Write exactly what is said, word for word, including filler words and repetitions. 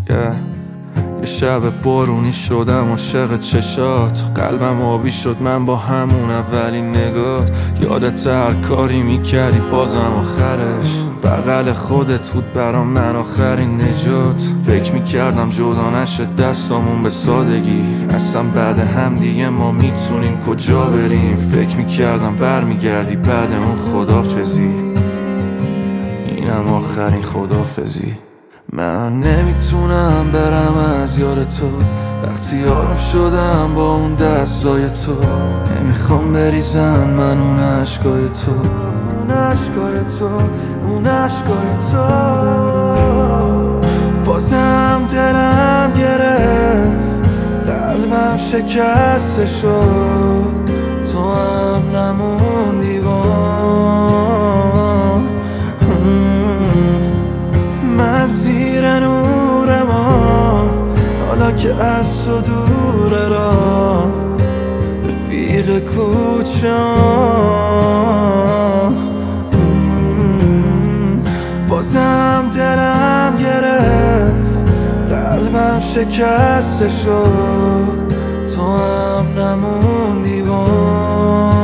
yeah. یه شب بارونی شدم عاشق چشات، قلبم آبی شد من با همون اولین نگات. یادت هر کاری میکردی بازم آخرش بغل خودت بود برام من آخرین نجات. فکر میکردم جدا نشه دستامون به سادگی، اصلا بعد هم دیگه ما میتونیم کجا بریم. فکر میکردم برمیگردی بعد اون خدافزی، اینم آخرین خدافزی. من نمیتونم برم از یاد تو، وقتی آرام شدم با اون دستای تو. نمیخوام بریزن من اون عشقای تو، اون عشقای تو، اون عشقای تو. بازم دلم گرفت، قلبم شکسته شد، تو هم نموندی وام. من زیر نور ما حالا که از تو دوره را رفیق کوچم. بازم دلم گرفت، قلبم شکسته شد، تو هم نموندی وام.